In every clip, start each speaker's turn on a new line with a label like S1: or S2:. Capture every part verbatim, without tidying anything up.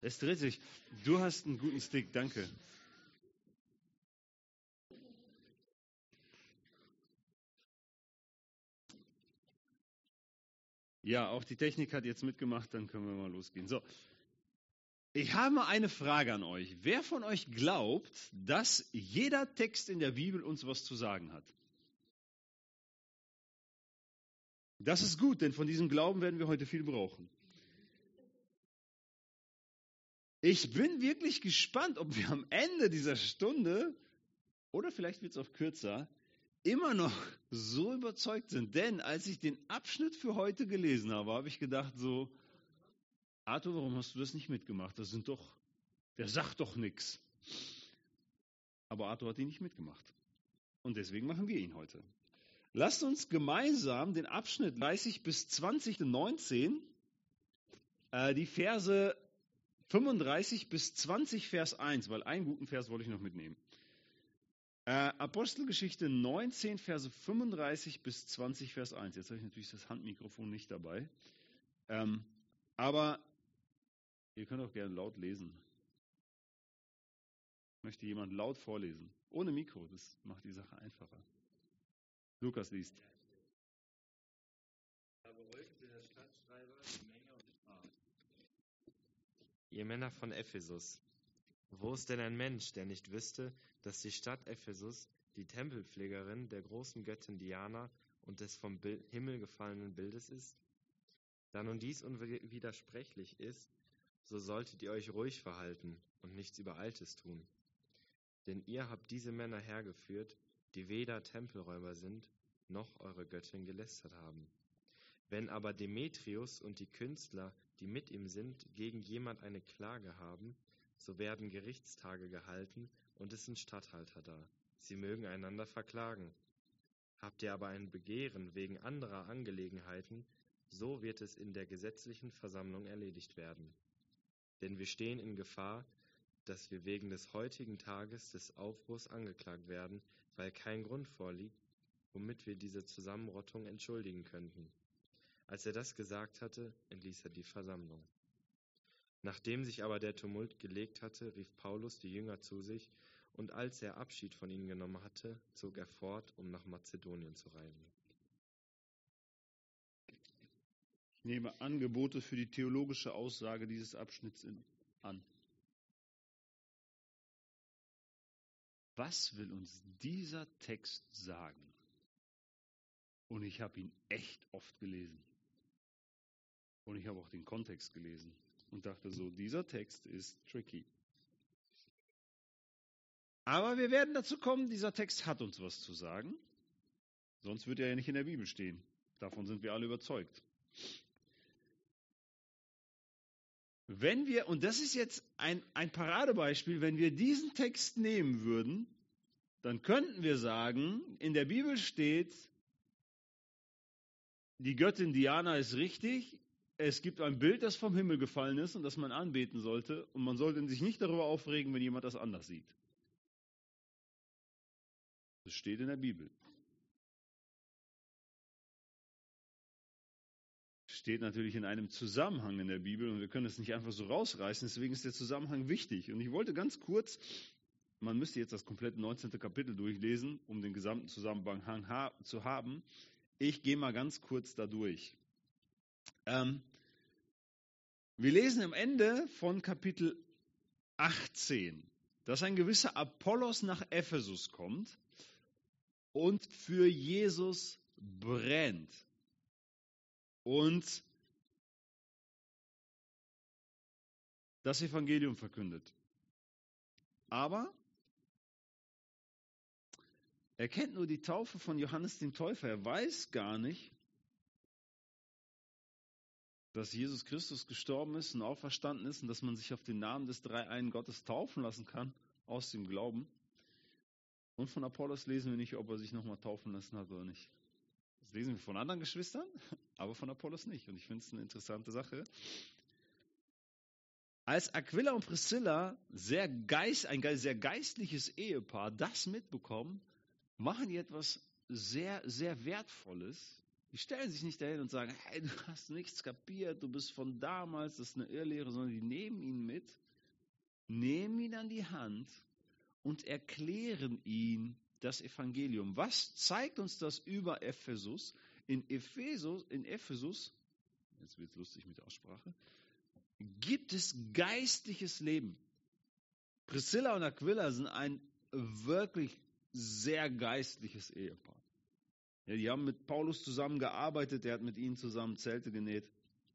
S1: Es dreht sich. Du hast einen guten Stick, danke. Ja, auch die Technik hat jetzt mitgemacht, dann können wir mal losgehen. So, ich habe mal eine Frage an euch. Wer von euch glaubt, dass jeder Text in der Bibel uns was zu sagen hat? Das ist gut, denn von diesem Glauben werden wir heute viel brauchen. Ich bin wirklich gespannt, ob wir am Ende dieser Stunde, oder vielleicht wird es auch kürzer, immer noch so überzeugt sind. Denn als ich den Abschnitt für heute gelesen habe, habe ich gedacht so, Arthur, warum hast du das nicht mitgemacht? Das sind doch, der sagt doch nichts. Aber Arthur hat ihn nicht mitgemacht. Und deswegen machen wir ihn heute. Lasst uns gemeinsam den Abschnitt dreißig bis zwanzig neunzehn, äh, die Verse fünfunddreißig bis zwanzig, Vers eins, weil einen guten Vers wollte ich noch mitnehmen. Äh, Apostelgeschichte neunzehn, Verse fünfunddreißig bis zwanzig, Vers eins. Jetzt habe ich natürlich das Handmikrofon nicht dabei. Ähm, aber ihr könnt auch gerne laut lesen. Möchte jemand laut vorlesen? Ohne Mikro, das macht die Sache einfacher. Lukas liest.
S2: Da beruhigte der Stadtschreiber die Menge und sprach: Ihr Männer von Ephesus, wo ist denn ein Mensch, der nicht wüsste, dass die Stadt Ephesus die Tempelpflegerin der großen Göttin Diana und des vom Himmel gefallenen Bildes ist? Da nun dies unwidersprechlich ist, so solltet ihr euch ruhig verhalten und nichts Übereiltes tun. Denn ihr habt diese Männer hergeführt, die weder Tempelräuber sind, noch eure Göttin gelästert haben. Wenn aber Demetrius und die Künstler, die mit ihm sind, gegen jemand eine Klage haben, so werden Gerichtstage gehalten und es sind Statthalter da. Sie mögen einander verklagen. Habt ihr aber ein Begehren wegen anderer Angelegenheiten, so wird es in der gesetzlichen Versammlung erledigt werden. Denn wir stehen in Gefahr, dass wir wegen des heutigen Tages des Aufruhrs angeklagt werden, weil kein Grund vorliegt, womit wir diese Zusammenrottung entschuldigen könnten. Als er das gesagt hatte, entließ er die Versammlung. Nachdem sich aber der Tumult gelegt hatte, rief Paulus die Jünger zu sich, und als er Abschied von ihnen genommen hatte, zog er fort, um nach Mazedonien zu reisen.
S1: Ich nehme Angebote für die theologische Aussage dieses Abschnitts in, an. Was will uns dieser Text sagen? Und ich habe ihn echt oft gelesen. Und ich habe auch den Kontext gelesen und dachte so, dieser Text ist tricky. Aber wir werden dazu kommen, dieser Text hat uns was zu sagen. Sonst würde er ja nicht in der Bibel stehen. Davon sind wir alle überzeugt. Wenn wir, und das ist jetzt ein, ein Paradebeispiel, wenn wir diesen Text nehmen würden, dann könnten wir sagen, in der Bibel steht, die Göttin Diana ist richtig, es gibt ein Bild, das vom Himmel gefallen ist und das man anbeten sollte, und man sollte sich nicht darüber aufregen, wenn jemand das anders sieht. Das steht in der Bibel. Steht natürlich in einem Zusammenhang in der Bibel und wir können es nicht einfach so rausreißen, deswegen ist der Zusammenhang wichtig. Und ich wollte ganz kurz, man müsste jetzt das komplette neunzehnte Kapitel durchlesen, um den gesamten Zusammenhang ha- zu haben. Ich gehe mal ganz kurz da durch. Ähm, wir lesen am Ende von Kapitel achtzehn, dass ein gewisser Apollos nach Ephesus kommt und für Jesus brennt. Und das Evangelium verkündet. Aber er kennt nur die Taufe von Johannes dem Täufer. Er weiß gar nicht, dass Jesus Christus gestorben ist und auferstanden ist und dass man sich auf den Namen des Dreieinen Gottes taufen lassen kann, aus dem Glauben. Und von Apollos lesen wir nicht, ob er sich nochmal taufen lassen hat oder nicht. Das lesen wir von anderen Geschwistern, aber von Apollos nicht. Und ich finde es eine interessante Sache. Als Aquila und Priscilla, sehr geist, ein sehr geistliches Ehepaar, das mitbekommen, machen die etwas sehr, sehr Wertvolles. Die stellen sich nicht dahin und sagen, hey, du hast nichts kapiert, du bist von damals, das ist eine Irrlehre, sondern die nehmen ihn mit, nehmen ihn an die Hand und erklären ihm das Evangelium. Was zeigt uns das über Ephesus? In Ephesus, in Ephesus, jetzt wird es lustig mit der Aussprache, gibt es geistliches Leben. Priscilla und Aquila sind ein wirklich sehr geistliches Ehepaar. Ja, die haben mit Paulus zusammengearbeitet, er hat mit ihnen zusammen Zelte genäht.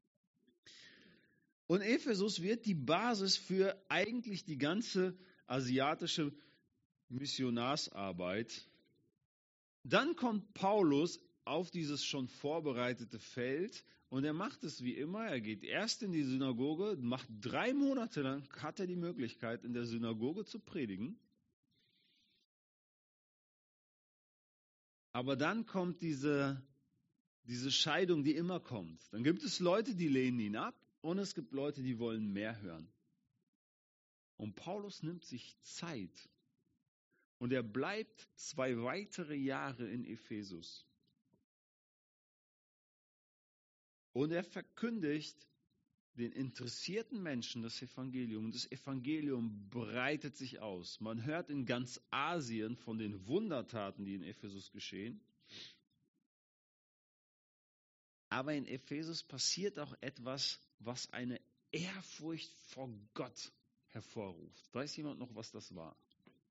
S1: Und Ephesus wird die Basis für eigentlich die ganze asiatische Missionarsarbeit. Dann kommt Paulus auf dieses schon vorbereitete Feld und er macht es wie immer. Er geht erst in die Synagoge, macht drei Monate lang, hat er die Möglichkeit, in der Synagoge zu predigen. Aber dann kommt diese, diese Scheidung, die immer kommt. Dann gibt es Leute, die lehnen ihn ab und es gibt Leute, die wollen mehr hören. Und Paulus nimmt sich Zeit und er bleibt zwei weitere Jahre in Ephesus. Und er verkündigt den interessierten Menschen das Evangelium. Und das Evangelium breitet sich aus. Man hört in ganz Asien von den Wundertaten, die in Ephesus geschehen. Aber in Ephesus passiert auch etwas, was eine Ehrfurcht vor Gott hervorruft. Weiß jemand noch, was das war?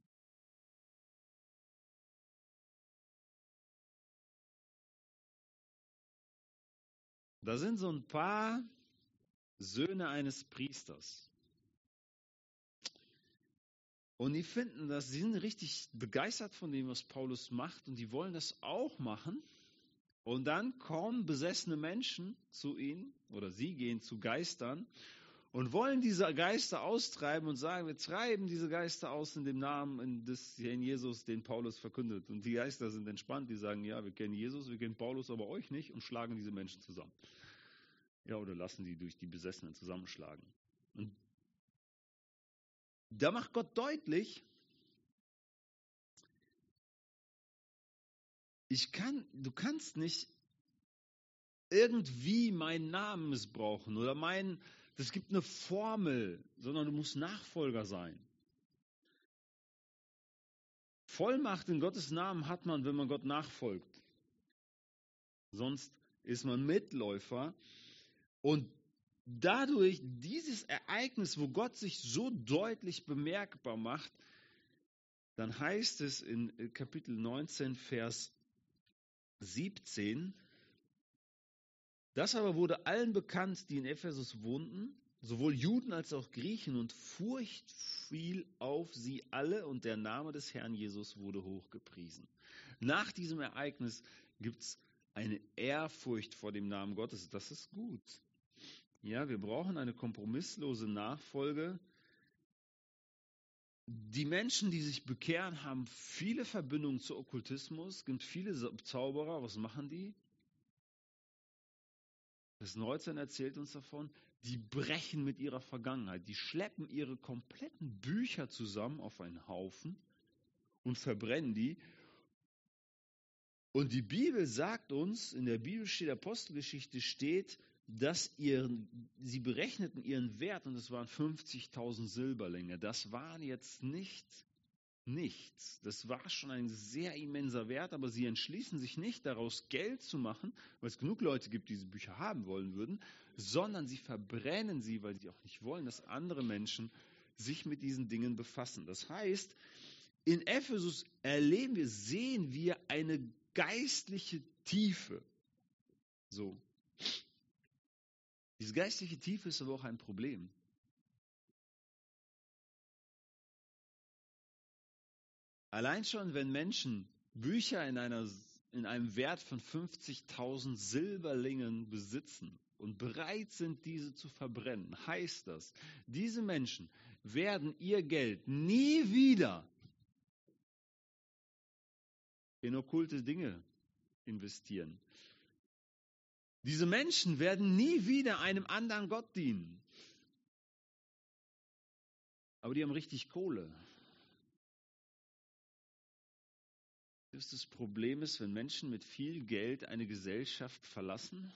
S1: Da sind so ein paar Söhne eines Priesters. Und die finden das, sie sind richtig begeistert von dem, was Paulus macht und die wollen das auch machen. Und dann kommen besessene Menschen zu ihnen oder sie gehen zu Geistern und wollen diese Geister austreiben und sagen, wir treiben diese Geister aus in dem Namen des Herrn Jesus, den Paulus verkündet. Und die Geister sind entspannt, die sagen, ja, wir kennen Jesus, wir kennen Paulus, aber euch nicht und schlagen diese Menschen zusammen. Ja, oder lassen die durch die Besessenen zusammenschlagen. Und da macht Gott deutlich, ich kann, du kannst nicht irgendwie meinen Namen missbrauchen oder meinen, es gibt eine Formel, sondern du musst Nachfolger sein. Vollmacht in Gottes Namen hat man, wenn man Gott nachfolgt. Sonst ist man Mitläufer. Und dadurch dieses Ereignis, wo Gott sich so deutlich bemerkbar macht, dann heißt es in Kapitel neunzehn, Vers siebzehn, das aber wurde allen bekannt, die in Ephesus wohnten, sowohl Juden als auch Griechen, und Furcht fiel auf sie alle und der Name des Herrn Jesus wurde hochgepriesen. Nach diesem Ereignis gibt es eine Ehrfurcht vor dem Namen Gottes. Das ist gut. Ja, wir brauchen eine kompromisslose Nachfolge. Die Menschen, die sich bekehren, haben viele Verbindungen zu Okkultismus. Es gibt viele Zauberer. Was machen die? Das neunzehn erzählt uns davon. Die brechen mit ihrer Vergangenheit. Die schleppen ihre kompletten Bücher zusammen auf einen Haufen und verbrennen die. Und die Bibel sagt uns, in der Bibel steht, Apostelgeschichte steht, dass ihren, sie berechneten ihren Wert und es waren fünfzigtausend Silberlinge. Das waren jetzt nicht nichts. Das war schon ein sehr immenser Wert, aber sie entschließen sich nicht, daraus Geld zu machen, weil es genug Leute gibt, die diese Bücher haben wollen würden, sondern sie verbrennen sie, weil sie auch nicht wollen, dass andere Menschen sich mit diesen Dingen befassen. Das heißt, in Ephesus erleben wir, sehen wir eine geistliche Tiefe. So. Diese geistliche Tiefe ist aber auch ein Problem. Allein schon, wenn Menschen Bücher in, einer, in einem Wert von fünfzigtausend Silberlingen besitzen und bereit sind, diese zu verbrennen, heißt das, diese Menschen werden ihr Geld nie wieder in okkulte Dinge investieren. Diese Menschen werden nie wieder einem anderen Gott dienen. Aber die haben richtig Kohle. größtes Problem ist, wenn Menschen mit viel Geld eine Gesellschaft verlassen?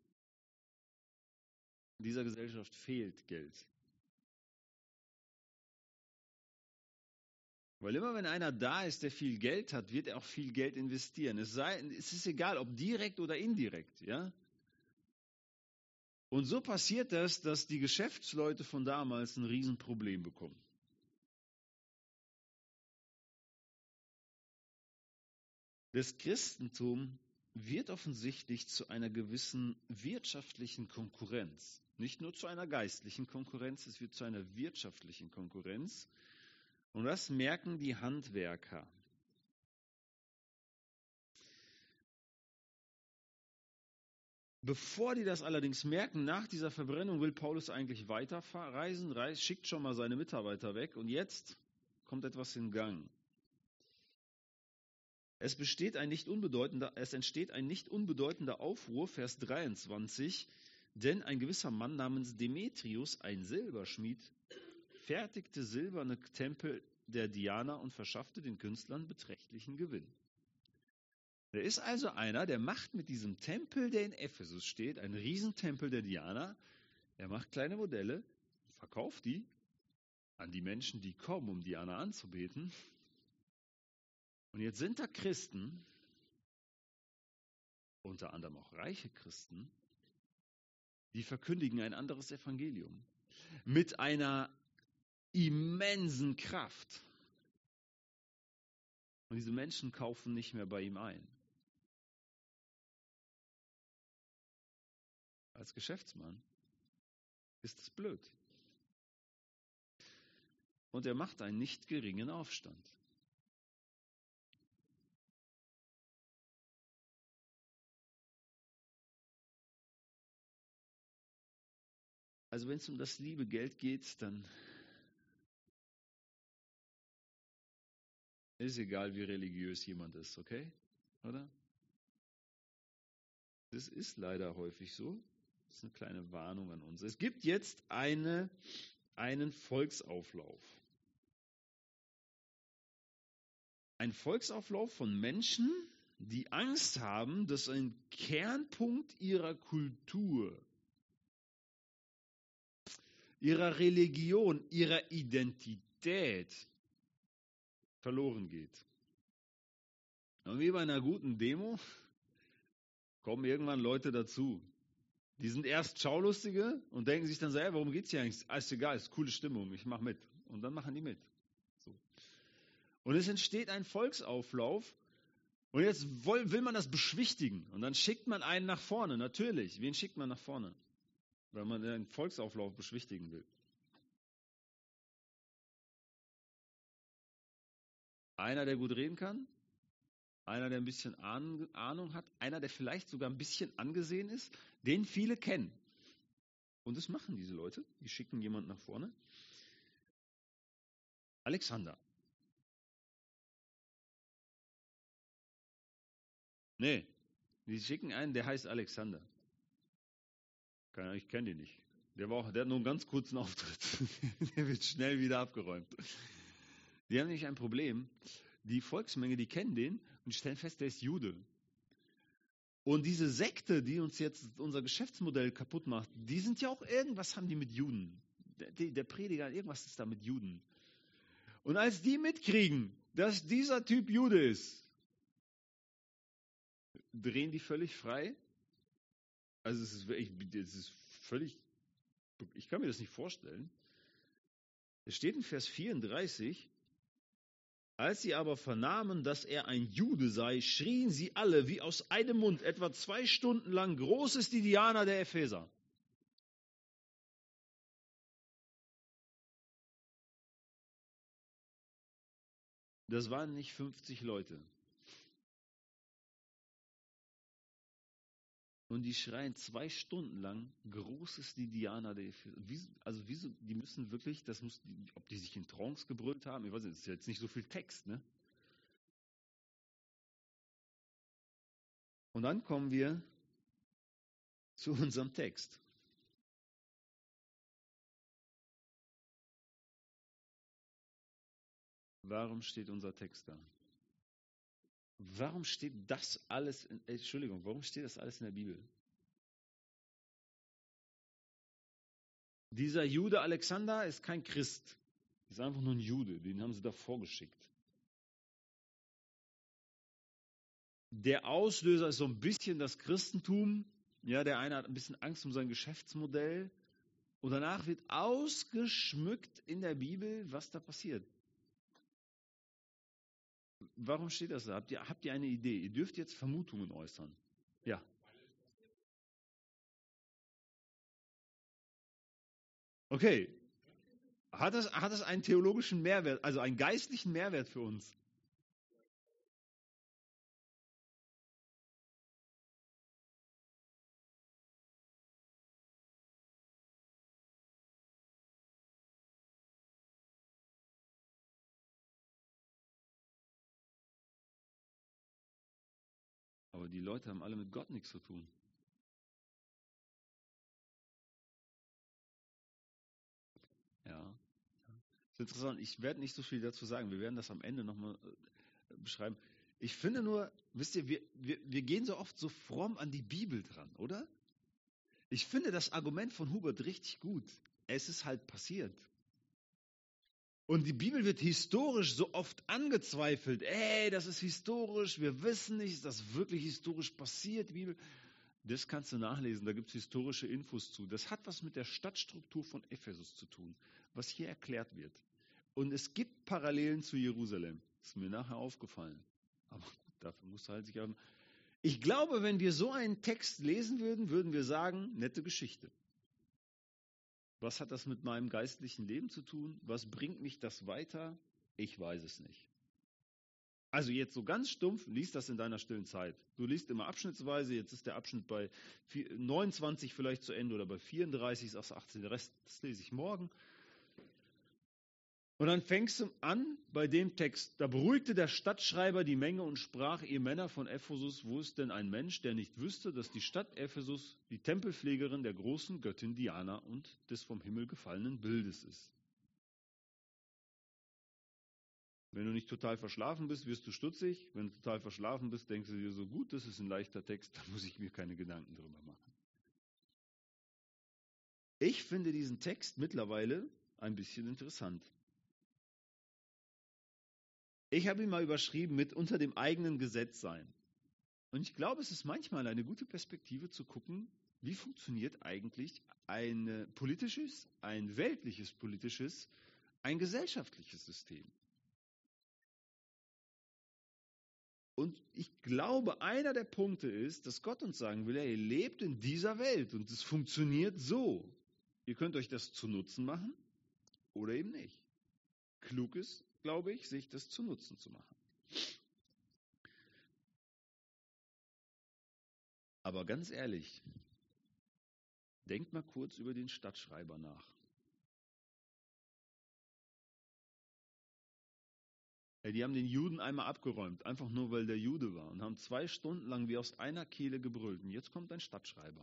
S1: In dieser Gesellschaft fehlt Geld. Weil immer wenn einer da ist, der viel Geld hat, wird er auch viel Geld investieren. Es, sei, es ist egal, ob direkt oder indirekt. Ja? Und so passiert das, dass die Geschäftsleute von damals ein Riesenproblem bekommen. Das Christentum wird offensichtlich zu einer gewissen wirtschaftlichen Konkurrenz. Nicht nur zu einer geistlichen Konkurrenz, es wird zu einer wirtschaftlichen Konkurrenz. Und das merken die Handwerker. Bevor die das allerdings merken, nach dieser Verbrennung will Paulus eigentlich weiterreisen, schickt schon mal seine Mitarbeiter weg und jetzt kommt etwas in Gang. Es, besteht ein nicht unbedeutender, es entsteht ein nicht unbedeutender Aufruhr, Vers dreiundzwanzig, denn ein gewisser Mann namens Demetrius, ein Silberschmied, fertigte silberne Tempel der Diana und verschaffte den Künstlern beträchtlichen Gewinn. Da ist also einer, der macht mit diesem Tempel, der in Ephesus steht, einen Riesentempel der Diana, er macht kleine Modelle, verkauft die an die Menschen, die kommen, um Diana anzubeten. Und jetzt sind da Christen, unter anderem auch reiche Christen, die verkündigen ein anderes Evangelium mit einer immensen Kraft. Und diese Menschen kaufen nicht mehr bei ihm ein. Als Geschäftsmann ist es blöd. Und er macht einen nicht geringen Aufstand. Also wenn es um das liebe Geld geht, dann ist egal, wie religiös jemand ist, okay? Oder? Das ist leider häufig so. Das ist eine kleine Warnung an uns. Es gibt jetzt eine, einen Volksauflauf. Ein Volksauflauf von Menschen, die Angst haben, dass ein Kernpunkt ihrer Kultur, ihrer Religion, ihrer Identität verloren geht. Und wie bei einer guten Demo kommen irgendwann Leute dazu. Die sind erst Schaulustige und denken sich dann selber, worum geht es hier eigentlich? Alles egal, ist coole Stimmung, ich mache mit. Und dann machen die mit. So. Und es entsteht ein Volksauflauf und jetzt will, will man das beschwichtigen. Und dann schickt man einen nach vorne, natürlich. Wen schickt man nach vorne? Weil man den Volksauflauf beschwichtigen will. Einer, der gut reden kann, einer, der ein bisschen Ahnung hat, einer, der vielleicht sogar ein bisschen angesehen ist, den viele kennen. Und das machen diese Leute. Die schicken jemanden nach vorne. Alexander. Nee, die schicken einen, der heißt Alexander. Ich kenne den nicht. Der, war auch, der hat nur einen ganz kurzen Auftritt. Der wird schnell wieder abgeräumt. Die haben nämlich ein Problem. Die Volksmenge, die kennen den und stellen fest, der ist Jude. Und diese Sekte, die uns jetzt unser Geschäftsmodell kaputt macht, die sind ja auch irgendwas, haben die mit Juden. Der, der Prediger, irgendwas ist da mit Juden. Und als die mitkriegen, dass dieser Typ Jude ist, drehen die völlig frei. Also es ist, wirklich, es ist völlig, ich kann mir das nicht vorstellen. Es steht in Vers vierunddreißig, als sie aber vernahmen, dass er ein Jude sei, schrien sie alle wie aus einem Mund, etwa zwei Stunden lang, groß ist die Diana der Epheser. Das waren nicht fünfzig Leute. Und die schreien zwei Stunden lang, groß ist die Diana der Epheser. Wie, also wieso, die müssen wirklich, das muss, ob die sich in Trance gebrüllt haben, ich weiß nicht, das ist jetzt nicht so viel Text, ne? Und dann kommen wir zu unserem Text. Warum steht unser Text da? Warum steht das alles, in, Entschuldigung, warum steht das alles in der Bibel? Dieser Jude Alexander ist kein Christ. Ist einfach nur ein Jude, den haben sie da vorgeschickt. Der Auslöser ist so ein bisschen das Christentum. Ja, der eine hat ein bisschen Angst um sein Geschäftsmodell. Und danach wird ausgeschmückt in der Bibel, was da passiert. Warum steht das da? Habt ihr, habt ihr eine Idee? Ihr dürft jetzt Vermutungen äußern. Ja. Okay. Hat das, hat das einen theologischen Mehrwert, also einen geistlichen Mehrwert für uns? Aber die Leute haben alle mit Gott nichts zu tun. Ja. Das ist interessant. Ich werde nicht so viel dazu sagen. Wir werden das am Ende nochmal beschreiben. Ich finde nur, wisst ihr, wir, wir, wir gehen so oft so fromm an die Bibel dran, oder? Ich finde das Argument von Hubert richtig gut. Es ist halt passiert. Und die Bibel wird historisch so oft angezweifelt. Ey, das ist historisch, wir wissen nicht, ist das wirklich historisch passiert, die Bibel? Das kannst du nachlesen, da gibt es historische Infos zu. Das hat was mit der Stadtstruktur von Ephesus zu tun, was hier erklärt wird. Und es gibt Parallelen zu Jerusalem. Das ist mir nachher aufgefallen. Aber dafür musst du halt sich haben. Ich glaube, wenn wir so einen Text lesen würden, würden wir sagen, nette Geschichte. Was hat das mit meinem geistlichen Leben zu tun? Was bringt mich das weiter? Ich weiß es nicht. Also jetzt so ganz stumpf, lies das in deiner stillen Zeit. Du liest immer abschnittsweise, jetzt ist der Abschnitt bei neunundzwanzig vielleicht zu Ende oder bei vierunddreißig, sagst du achtzehn, der Rest, das lese ich morgen. Und dann fängst du an bei dem Text. Da beruhigte der Stadtschreiber die Menge und sprach, ihr Männer von Ephesus, wo ist denn ein Mensch, der nicht wüsste, dass die Stadt Ephesus die Tempelpflegerin der großen Göttin Diana und des vom Himmel gefallenen Bildes ist. Wenn du nicht total verschlafen bist, wirst du stutzig. Wenn du total verschlafen bist, denkst du dir so, gut, das ist ein leichter Text, da muss ich mir keine Gedanken drüber machen. Ich finde diesen Text mittlerweile ein bisschen interessant. Ich habe ihn mal überschrieben mit unter dem eigenen Gesetz sein. Und ich glaube, es ist manchmal eine gute Perspektive zu gucken, wie funktioniert eigentlich ein politisches, ein weltliches politisches, ein gesellschaftliches System. Und ich glaube, einer der Punkte ist, dass Gott uns sagen will, ihr lebt in dieser Welt und es funktioniert so. Ihr könnt euch das zu Nutzen machen oder eben nicht. Klug ist, glaube ich, sich das zu Nutzen zu machen. Aber ganz ehrlich, denkt mal kurz über den Stadtschreiber nach. Hey, die haben den Juden einmal abgeräumt, einfach nur, weil der Jude war und haben zwei Stunden lang wie aus einer Kehle gebrüllt. Und jetzt kommt ein Stadtschreiber.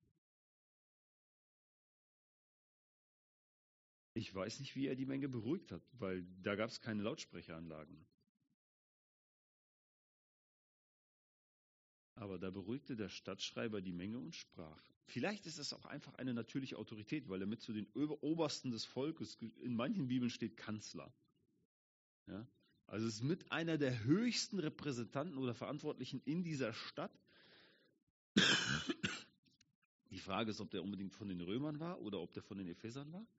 S1: Ich weiß nicht, wie er die Menge beruhigt hat, weil da gab es keine Lautsprecheranlagen. Aber da beruhigte der Stadtschreiber die Menge und sprach. Vielleicht ist es auch einfach eine natürliche Autorität, weil er mit zu den Obersten des Volkes, in manchen Bibeln steht Kanzler. Ja? Also es ist mit einer der höchsten Repräsentanten oder Verantwortlichen in dieser Stadt. Die Frage ist, ob der unbedingt von den Römern war oder ob der von den Ephesern war.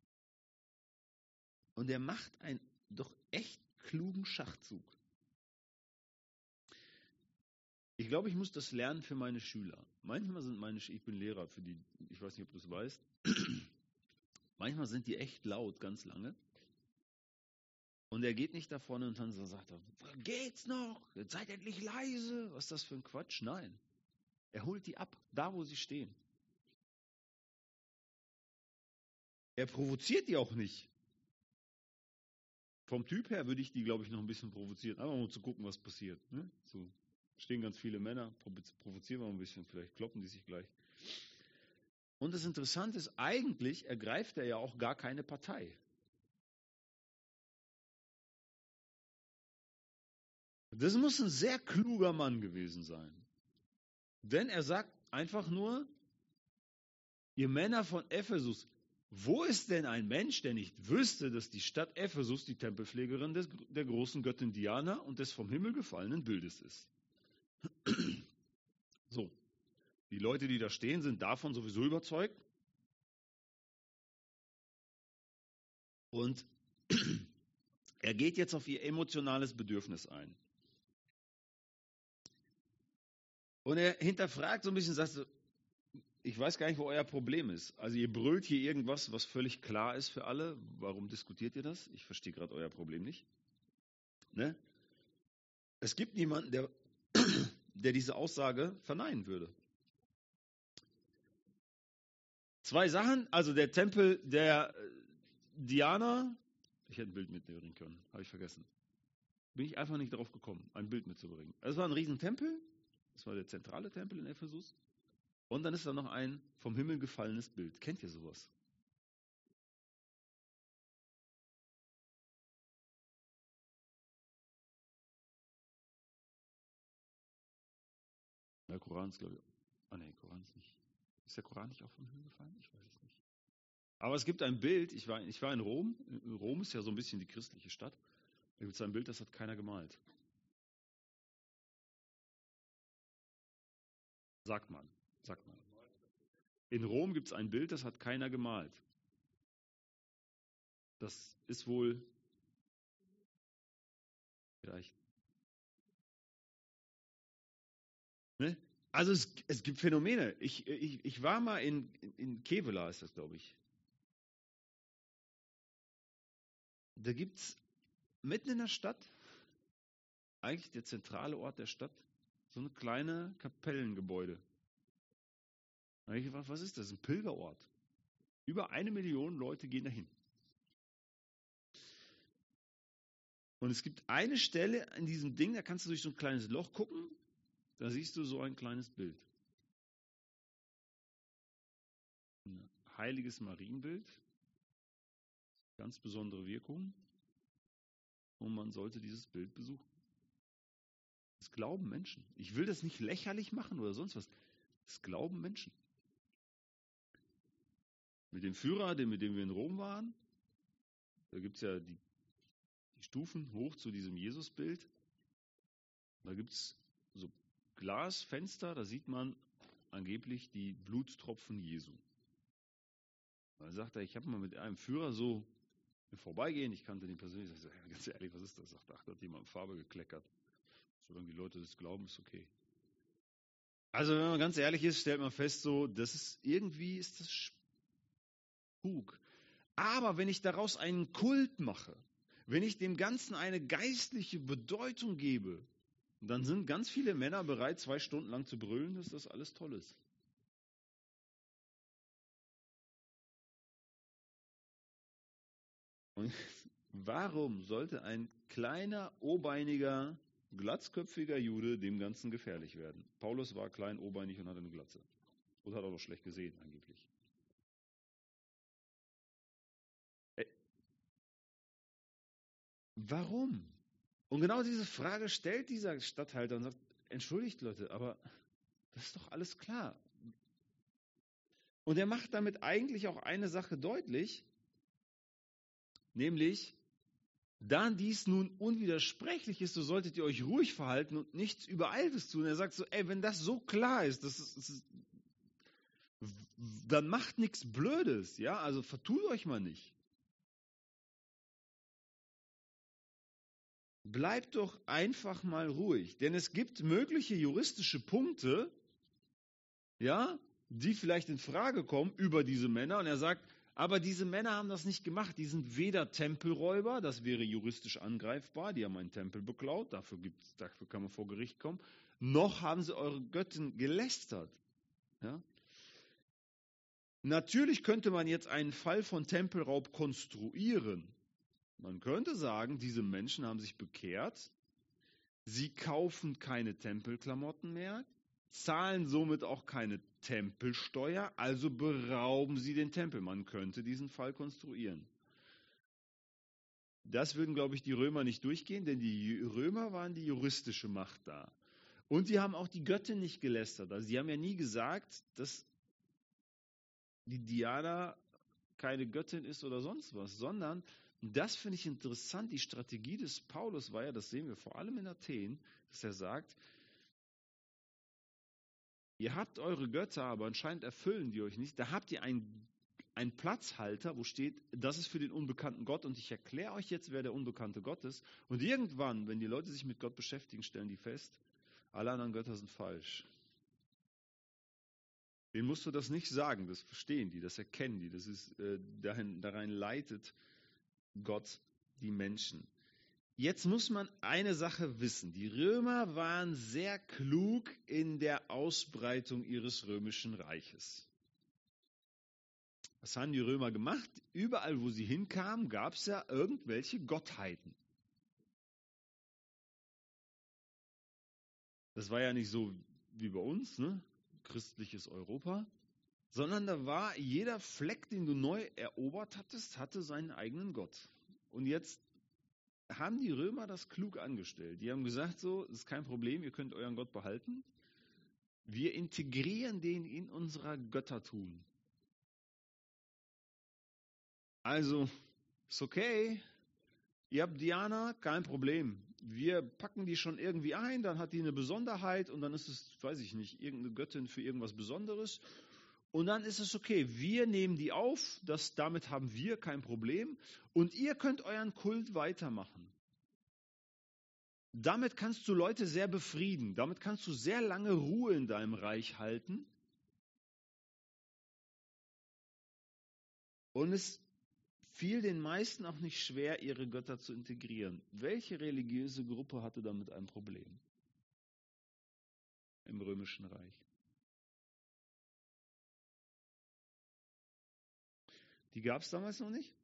S1: Und er macht einen doch echt klugen Schachzug. Ich glaube, ich muss das lernen für meine Schüler. Manchmal sind meine, ich bin Lehrer für die, ich weiß nicht, ob du es weißt, manchmal sind die echt laut, ganz lange. Und er geht nicht da vorne und dann sagt er, geht's noch? Jetzt seid endlich leise. Was ist das für ein Quatsch? Nein. Er holt die ab, da wo sie stehen. Er provoziert die auch nicht. Vom Typ her würde ich die, glaube ich, noch ein bisschen provozieren. Einfach um zu gucken, was passiert. Ne? So. Stehen ganz viele Männer, provozieren wir ein bisschen, vielleicht kloppen die sich gleich. Und das Interessante ist, eigentlich ergreift er ja auch gar keine Partei. Das muss ein sehr kluger Mann gewesen sein. Denn er sagt einfach nur, ihr Männer von Ephesus, wo ist denn ein Mensch, der nicht wüsste, dass die Stadt Ephesus die Tempelpflegerin des, der großen Göttin Diana und des vom Himmel gefallenen Bildes ist? So, die Leute, die da stehen, sind davon sowieso überzeugt. Und er geht jetzt auf ihr emotionales Bedürfnis ein. Und er hinterfragt so ein bisschen, sagt so, ich weiß gar nicht, wo euer Problem ist. Also ihr brüllt hier irgendwas, was völlig klar ist für alle. Warum diskutiert ihr das? Ich verstehe gerade euer Problem nicht. Ne? Es gibt niemanden, der, der diese Aussage verneinen würde. Zwei Sachen, also der Tempel der Diana, ich hätte ein Bild mitbringen können, habe ich vergessen. Bin ich einfach nicht darauf gekommen, ein Bild mitzubringen. Es war ein Riesentempel, das war der zentrale Tempel in Ephesus. Und dann ist da noch ein vom Himmel gefallenes Bild. Kennt ihr sowas? Der Koran ist, glaube ich. Ah, nee, Koran ist nicht. Ist der Koran nicht auch vom Himmel gefallen? Ich weiß es nicht. Aber es gibt ein Bild, ich war, ich war in Rom. Rom ist ja so ein bisschen die christliche Stadt. Da gibt es ein Bild, das hat keiner gemalt. Sagt man, sagt man. In Rom gibt es ein Bild, das hat keiner gemalt. Das ist wohl vielleicht. Ne? Also es, es gibt Phänomene. Ich, ich, ich war mal in, in, in Kevela, ist das, glaube ich. Da gibt es mitten in der Stadt, eigentlich der zentrale Ort der Stadt, so eine kleine Kapellengebäude. Da habe ich gefragt, was ist das? Ein Pilgerort. Über eine Million Leute gehen dahin. Und es gibt eine Stelle in diesem Ding, da kannst du durch so ein kleines Loch gucken, da siehst du so ein kleines Bild. Ein heiliges Marienbild, ganz besondere Wirkung. Und man sollte dieses Bild besuchen. Das glauben Menschen. Ich will das nicht lächerlich machen oder sonst was. Das glauben Menschen. Mit dem Führer, mit dem wir in Rom waren, da gibt es ja die, die Stufen hoch zu diesem Jesusbild. Da gibt es so Glasfenster, da sieht man angeblich die Blutstropfen Jesu. Da sagt er, ich habe mal mit einem Führer so im Vorbeigehen, ich kannte den persönlich, ich sage, ja, ganz ehrlich, was ist das? Sagt, ach, da hat jemand Farbe gekleckert. Solange die Leute das glauben, ist okay. Also wenn man ganz ehrlich ist, stellt man fest, so, das ist irgendwie ist das Spuk. Aber wenn ich daraus einen Kult mache, wenn ich dem Ganzen eine geistliche Bedeutung gebe, dann sind ganz viele Männer bereit, zwei Stunden lang zu brüllen, dass das alles toll ist. Und warum sollte ein kleiner, obeiniger, glatzköpfiger Jude dem Ganzen gefährlich werden? Paulus war klein, obeinig und hatte eine Glatze. Und hat auch noch schlecht gesehen, angeblich. Ey. Warum? Und genau diese Frage stellt dieser Statthalter und sagt, entschuldigt Leute, aber das ist doch alles klar. Und er macht damit eigentlich auch eine Sache deutlich, nämlich, da dies nun unwidersprechlich ist, so solltet ihr euch ruhig verhalten und nichts Übereiltes tun. Er sagt so, ey, wenn das so klar ist, das ist, das ist dann macht nichts Blödes, ja, also vertut euch mal nicht. Bleibt doch einfach mal ruhig, denn es gibt mögliche juristische Punkte, ja, die vielleicht in Frage kommen über diese Männer. Und er sagt, aber diese Männer haben das nicht gemacht. Die sind weder Tempelräuber, das wäre juristisch angreifbar, die haben einen Tempel beklaut, dafür, gibt's, dafür kann man vor Gericht kommen, noch haben sie eure Göttin gelästert. Ja? Natürlich könnte man jetzt einen Fall von Tempelraub konstruieren. Man könnte sagen, diese Menschen haben sich bekehrt, sie kaufen keine Tempelklamotten mehr, zahlen somit auch keine Tempelsteuer, also berauben sie den Tempel. Man könnte diesen Fall konstruieren. Das würden, glaube ich, die Römer nicht durchgehen, denn die Römer waren die juristische Macht da. Und die haben auch die Göttin nicht gelästert. Also sie haben ja nie gesagt, dass die Diana keine Göttin ist oder sonst was, sondern, und das finde ich interessant, die Strategie des Paulus war ja, das sehen wir vor allem in Athen, dass er sagt, ihr habt eure Götter, aber anscheinend erfüllen die euch nicht. Da habt ihr einen, einen Platzhalter, wo steht, das ist für den unbekannten Gott und ich erkläre euch jetzt, wer der unbekannte Gott ist. Und irgendwann, wenn die Leute sich mit Gott beschäftigen, stellen die fest, alle anderen Götter sind falsch. Denen musst du das nicht sagen, das verstehen die, das erkennen die, das ist, äh, dahin, darein leitet Gott die Menschen. Jetzt muss man eine Sache wissen. Die Römer waren sehr klug in der Ausbreitung ihres römischen Reiches. Was haben die Römer gemacht? Überall, wo sie hinkamen, gab es ja irgendwelche Gottheiten. Das war ja nicht so wie bei uns, ne? Christliches Europa, sondern da war jeder Fleck, den du neu erobert hattest, hatte seinen eigenen Gott. Und jetzt haben die Römer das klug angestellt. Die haben gesagt, so, das ist kein Problem, ihr könnt euren Gott behalten. Wir integrieren den in unser Göttertum. Also, ist okay, ihr habt Diana, kein Problem. Wir packen die schon irgendwie ein, dann hat die eine Besonderheit und dann ist es, weiß ich nicht, irgendeine Göttin für irgendwas Besonderes. Und dann ist es okay, wir nehmen die auf, das, damit haben wir kein Problem und ihr könnt euren Kult weitermachen. Damit kannst du Leute sehr befrieden, damit kannst du sehr lange Ruhe in deinem Reich halten. Und es fiel den meisten auch nicht schwer, ihre Götter zu integrieren. Welche religiöse Gruppe hatte damit ein Problem im Römischen Reich? Die gab es damals noch nicht?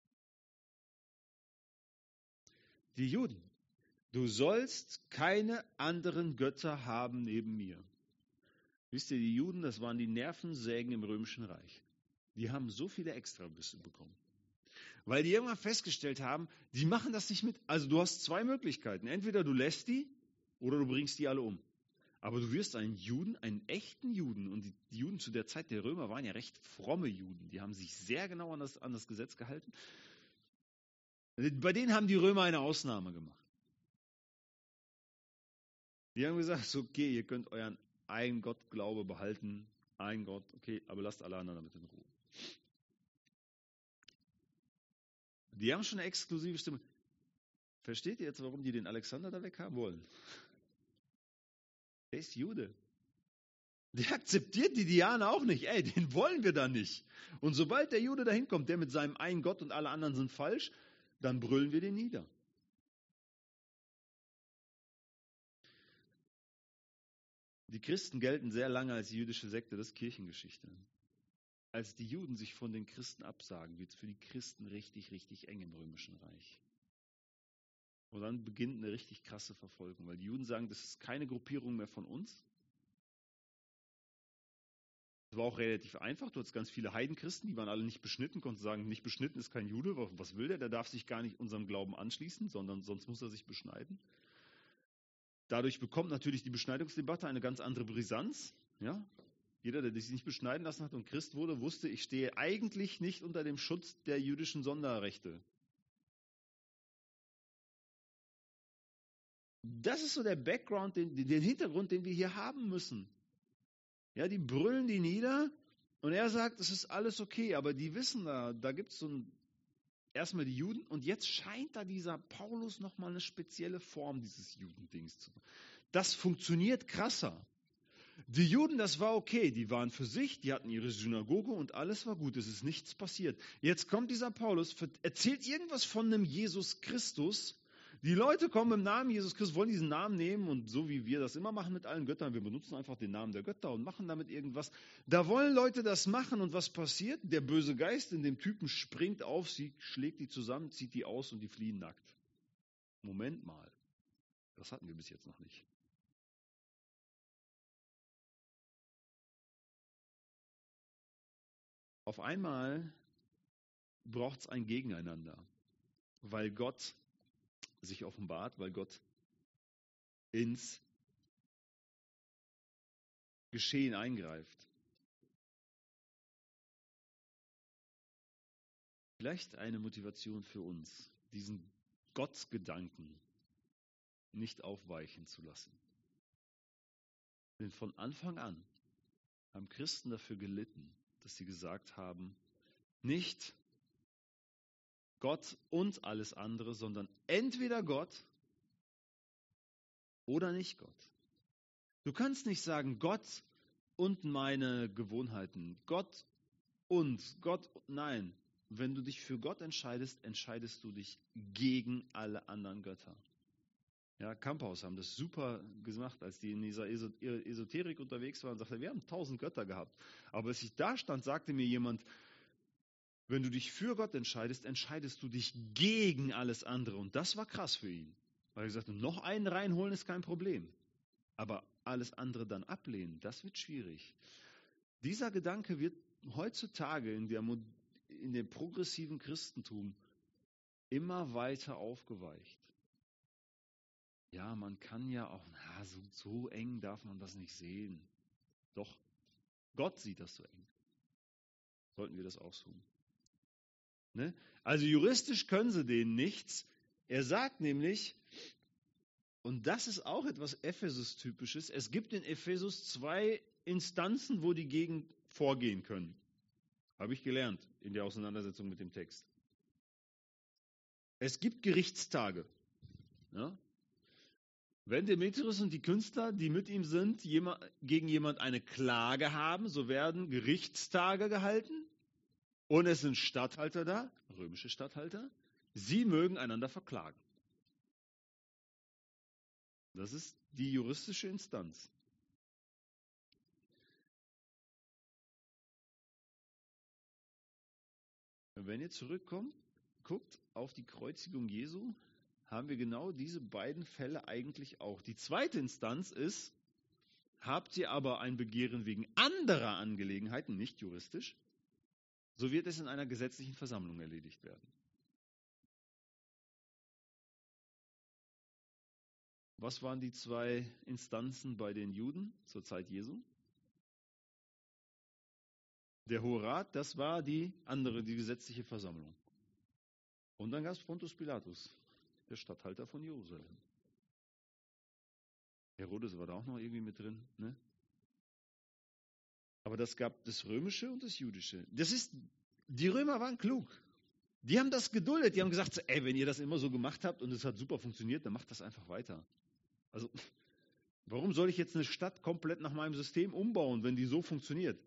S1: Die Juden. Du sollst keine anderen Götter haben neben mir. Wisst ihr, die Juden, das waren die Nervensägen im Römischen Reich. Die haben so viele Extrabüsse bekommen. Weil die irgendwann festgestellt haben, die machen das nicht mit. Also du hast zwei Möglichkeiten. Entweder du lässt die oder du bringst die alle um. Aber du wirst einen Juden, einen echten Juden, und die Juden zu der Zeit der Römer waren ja recht fromme Juden. Die haben sich sehr genau an das, an das Gesetz gehalten. Bei denen haben die Römer eine Ausnahme gemacht. Die haben gesagt, okay, ihr könnt euren einen Gottglaube behalten, ein Gott, okay, aber lasst alle anderen damit in Ruhe. Die haben schon eine exklusive Stimme. Versteht ihr jetzt, warum die den Alexander da weg haben wollen? Der ist Jude. Der akzeptiert die Diana auch nicht. Ey, den wollen wir da nicht. Und sobald der Jude da hinkommt, der mit seinem einen Gott und alle anderen sind falsch, dann brüllen wir den nieder. Die Christen gelten sehr lange als jüdische Sekte, das ist Kirchengeschichte. Als die Juden sich von den Christen absagen, wird es für die Christen richtig, richtig eng im Römischen Reich. Und dann beginnt eine richtig krasse Verfolgung, weil die Juden sagen, das ist keine Gruppierung mehr von uns. Das war auch relativ einfach. Du hattest ganz viele Heidenchristen, die waren alle nicht beschnitten, konnten sagen, nicht beschnitten ist kein Jude. Was will der? Der darf sich gar nicht unserem Glauben anschließen, sondern sonst muss er sich beschneiden. Dadurch bekommt natürlich die Beschneidungsdebatte eine ganz andere Brisanz. Ja? Jeder, der sich nicht beschneiden lassen hat und Christ wurde, wusste, ich stehe eigentlich nicht unter dem Schutz der jüdischen Sonderrechte. Das ist so der Background, den, den Hintergrund, den wir hier haben müssen. Ja, die brüllen die nieder und er sagt, es ist alles okay, aber die wissen da, da gibt es so ein, erstmal die Juden und jetzt scheint da dieser Paulus nochmal eine spezielle Form dieses Judendings zu. Das funktioniert krasser. Die Juden, das war okay, die waren für sich, die hatten ihre Synagoge und alles war gut, es ist nichts passiert. Jetzt kommt dieser Paulus, erzählt irgendwas von einem Jesus Christus. Die Leute kommen im Namen Jesus Christus, wollen diesen Namen nehmen und so wie wir das immer machen mit allen Göttern, wir benutzen einfach den Namen der Götter und machen damit irgendwas. Da wollen Leute das machen und was passiert? Der böse Geist in dem Typen springt auf, sie schlägt die zusammen, zieht die aus und die fliehen nackt. Moment mal, das hatten wir bis jetzt noch nicht. Auf einmal braucht es ein Gegeneinander. weil Gott sich offenbart, weil Gott ins Geschehen eingreift. Vielleicht eine Motivation für uns, diesen Gottgedanken nicht aufweichen zu lassen. Denn von Anfang an haben Christen dafür gelitten, dass sie gesagt haben, nicht Gott und alles andere, sondern entweder Gott oder nicht Gott. Du kannst nicht sagen, Gott und meine Gewohnheiten, Gott und Gott, nein. Wenn du dich für Gott entscheidest, entscheidest du dich gegen alle anderen Götter. Ja, Kamphaus haben das super gemacht, als die in dieser Esoterik unterwegs waren und sagten, wir haben tausend Götter gehabt. Aber als ich da stand, sagte mir jemand, wenn du dich für Gott entscheidest, entscheidest du dich gegen alles andere. Und das war krass für ihn. Weil er gesagt hat, noch einen reinholen ist kein Problem. Aber alles andere dann ablehnen, das wird schwierig. Dieser Gedanke wird heutzutage in, der, in dem progressiven Christentum immer weiter aufgeweicht. Ja, man kann ja auch, na, so, so eng darf man das nicht sehen. Doch, Gott sieht das so eng. Sollten wir das auch tun. Ne? Also juristisch können sie denen nichts. Er sagt nämlich, und das ist auch etwas Ephesus-typisches, es gibt in Ephesus zwei Instanzen, wo die gegen vorgehen können. Habe ich gelernt in der Auseinandersetzung mit dem Text. Es gibt Gerichtstage. Ja? Wenn Demetrius und die Künstler, die mit ihm sind, jemand, gegen jemand eine Klage haben, so werden Gerichtstage gehalten und es sind Statthalter da, römische Statthalter, sie mögen einander verklagen. Das ist die juristische Instanz. Und wenn ihr zurückkommt, guckt auf die Kreuzigung Jesu, haben wir genau diese beiden Fälle eigentlich auch. Die zweite Instanz ist, habt ihr aber ein Begehren wegen anderer Angelegenheiten, nicht juristisch, so wird es in einer gesetzlichen Versammlung erledigt werden. Was waren die zwei Instanzen bei den Juden zur Zeit Jesu? Der Hohe Rat, das war die andere, die gesetzliche Versammlung. Und dann gab es Pontius Pilatus, der Statthalter von Jerusalem. Herodes war da auch noch irgendwie mit drin. Ne? Aber das gab das Römische und das Jüdische. Das ist, die Römer waren klug. Die haben das geduldet. Die haben gesagt, so, ey, wenn ihr das immer so gemacht habt und es hat super funktioniert, dann macht das einfach weiter. Also, warum soll ich jetzt eine Stadt komplett nach meinem System umbauen, wenn die so funktioniert?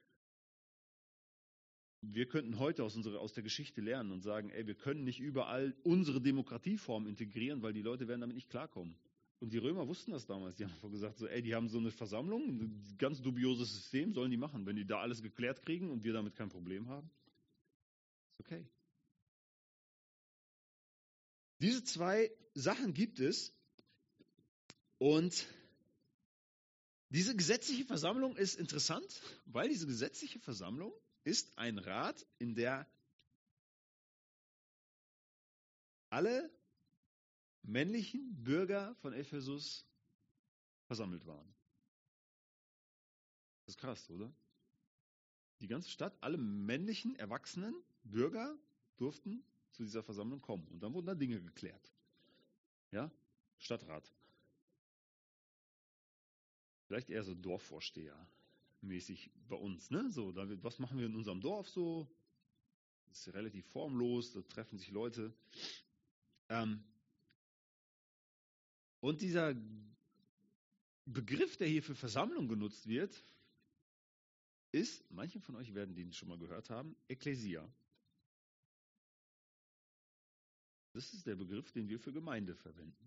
S1: Wir könnten heute aus, unserer, aus der Geschichte lernen und sagen, ey, wir können nicht überall unsere Demokratieform integrieren, weil die Leute werden damit nicht klarkommen. Und die Römer wussten das damals. Die haben einfach gesagt, so, ey, die haben so eine Versammlung, ein ganz dubioses System, sollen die machen. Wenn die da alles geklärt kriegen und wir damit kein Problem haben, ist okay. Diese zwei Sachen gibt es und diese gesetzliche Versammlung ist interessant, weil diese gesetzliche Versammlung ist ein Rat, in der alle männlichen Bürger von Ephesus versammelt waren. Das ist krass, oder? Die ganze Stadt, alle männlichen, erwachsenen Bürger durften zu dieser Versammlung kommen. Und dann wurden da Dinge geklärt. Ja, Stadtrat. Vielleicht eher so Dorfvorsteher mäßig bei uns, ne? So, da, was machen wir in unserem Dorf so? Das ist relativ formlos, da treffen sich Leute. Ähm, und dieser Begriff, der hier für Versammlung genutzt wird, ist, manche von euch werden den schon mal gehört haben, Ekklesia. Das ist der Begriff, den wir für Gemeinde verwenden.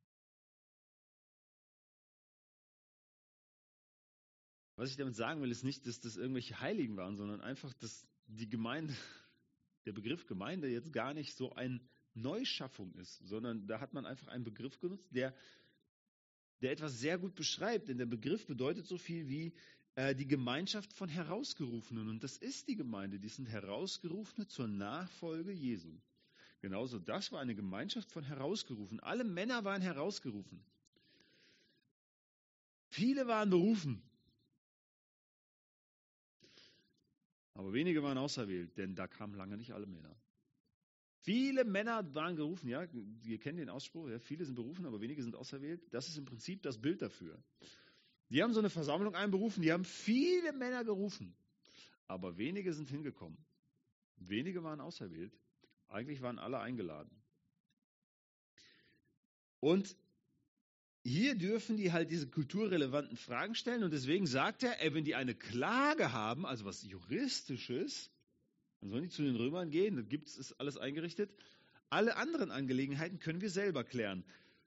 S1: Was ich damit sagen will, ist nicht, dass das irgendwelche Heiligen waren, sondern einfach, dass die Gemeinde, der Begriff Gemeinde jetzt gar nicht so eine Neuschaffung ist, sondern da hat man einfach einen Begriff genutzt, der, der etwas sehr gut beschreibt. Denn der Begriff bedeutet so viel wie äh, die Gemeinschaft von Herausgerufenen. Und das ist die Gemeinde, die sind Herausgerufene zur Nachfolge Jesu. Genauso, das war eine Gemeinschaft von herausgerufen. Alle Männer waren herausgerufen. Viele waren berufen. Aber wenige waren auserwählt, denn da kamen lange nicht alle Männer. Viele Männer waren gerufen, ja, ihr kennt den Ausspruch, ja, viele sind berufen, aber wenige sind auserwählt. Das ist im Prinzip das Bild dafür. Die haben so eine Versammlung einberufen, die haben viele Männer gerufen, aber wenige sind hingekommen. Wenige waren auserwählt, eigentlich waren alle eingeladen. Und hier dürfen die halt diese kulturrelevanten Fragen stellen und deswegen sagt er, ey, wenn die eine Klage haben, also was Juristisches, dann sollen die zu den Römern gehen, da gibt es alles eingerichtet. Alle anderen Angelegenheiten können wir selber klären.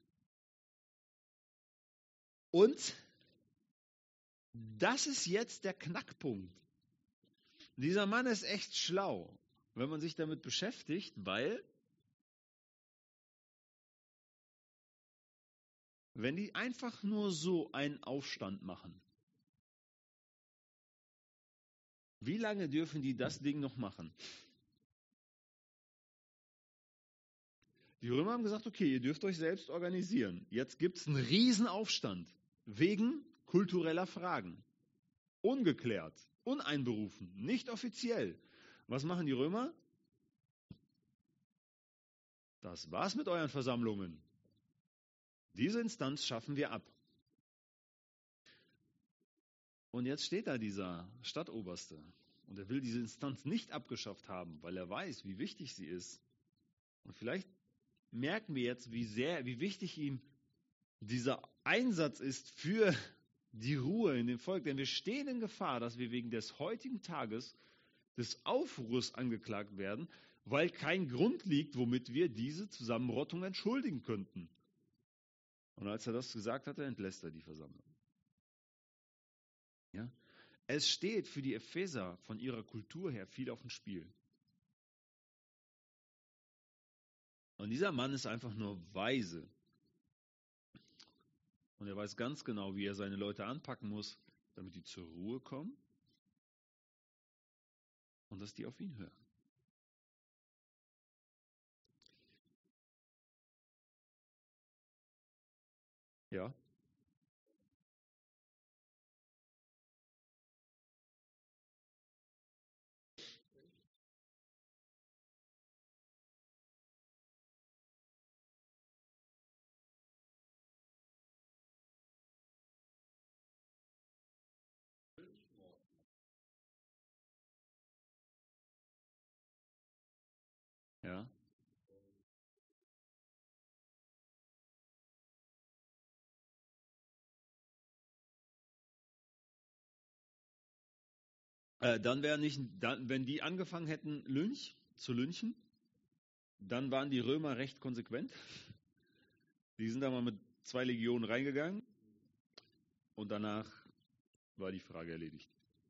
S1: Und das ist jetzt der Knackpunkt. Dieser Mann ist echt schlau, wenn man sich damit beschäftigt, weil wenn die einfach nur so einen Aufstand machen, wie lange dürfen die das Ding noch machen? Die Römer haben gesagt, okay, ihr dürft euch selbst organisieren. Jetzt gibt es einen Riesenaufstand wegen kultureller Fragen. Ungeklärt, uneinberufen, nicht offiziell. Was machen die Römer? Das war's mit euren Versammlungen. Diese Instanz schaffen wir ab. Und jetzt steht da dieser Stadtoberste und er will diese Instanz nicht abgeschafft haben, weil er weiß, wie wichtig sie ist. Und vielleicht merken wir jetzt, wie sehr, wie wichtig ihm dieser Einsatz ist für die Ruhe in dem Volk. Denn wir stehen in Gefahr, dass wir wegen des heutigen Tages des Aufruhrs angeklagt werden, weil kein Grund liegt, womit wir diese Zusammenrottung entschuldigen könnten. Und als er das gesagt hatte, entlässt er die Versammlung. Ja? Es steht für die Epheser von ihrer Kultur her viel auf dem Spiel. Und dieser Mann ist einfach nur weise. Und er weiß ganz genau, wie er seine Leute anpacken muss, damit die zur Ruhe kommen und dass die auf ihn hören. Ja. Ja. Äh, dann wäre nicht, dann, wenn die angefangen hätten, Lynch zu lynchen, dann waren die Römer recht konsequent. Die sind da mal mit zwei Legionen reingegangen und danach war die Frage erledigt.